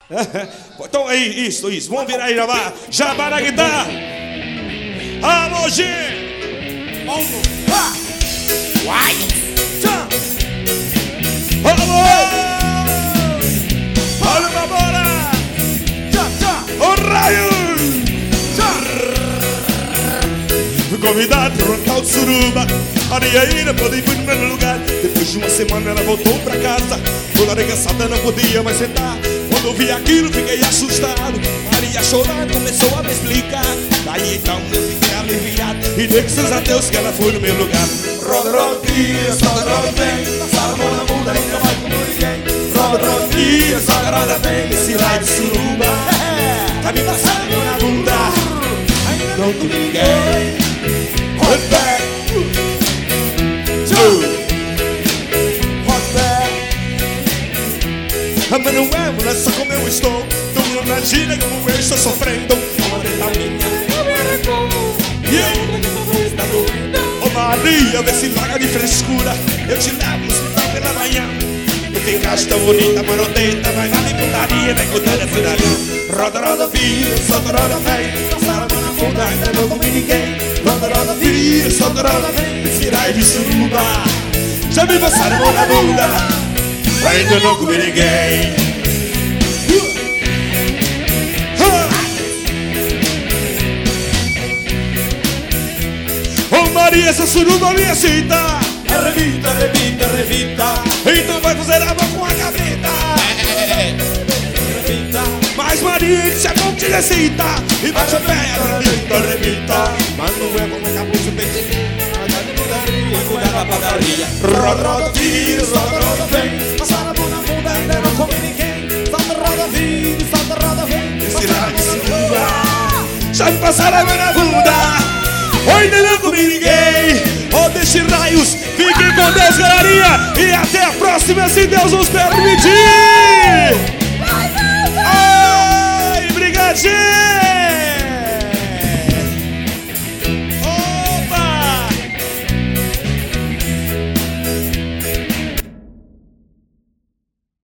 Então aí, isso. Vamos virar aí, Jabá na guitarra. Alô, G. Uai! Alô! Olha uma bola! O raio! Fui convidado para um local de suruba. A Niaíra pode ir no mesmo lugar. Depois de uma semana ela voltou pra casa. Toda arregaçada não podia mais sentar. Quando eu vi aquilo fiquei assustado. Maria chorando começou a me explicar. Daí então eu fiquei aliviado. E graças a Deus que ela foi no meu lugar. Roda, roda, tira, sobe, roda, vem. Passar a mão na bunda e não vai como ninguém. Roda, roda, tira, sobe, roda, vem. Esse raio de suruba tá me passando a mão na bunda. Ainda não com ninguém. Hot back, hot back. Mas não é, mulher, só como eu estou. Tu não imagina como eu estou sofrendo. Oh Maria, vê se larga de frescura. Eu te levo no hospital pela manhã. Tu ficaste tão bonita, maroteta. Vai lá de putaria, vem cuidar da cidade. Roda, roda, vira, solta, roda, vem. Passar a mão na bunda, ainda não comi ninguém. Roda, roda, vira, solta, roda, vem. Esse raio de suruba já me passaram a mão na bunda. Ainda não comi ninguém. Oh Maria, essa suruba me excita. Revita, revita, revita. Então vai fazer amor com a cabrita. Revita. Mas Maria, que se a mão te excita. E bate o pé, revita. Mas não é como a cabeça bem. Cuidar da padaria. Roda, roda, vira, solta, roda, vem. Passar a mão na bunda, ainda não come ninguém. Solta, roda, vira, solta, roda, vem. Esse raio de suruba já me passaram a mão na bunda. Ainda não comi ninguém. Oh, deixe raios. Fiquem com Deus, galerinha. E até a próxima, se Deus nos permitir.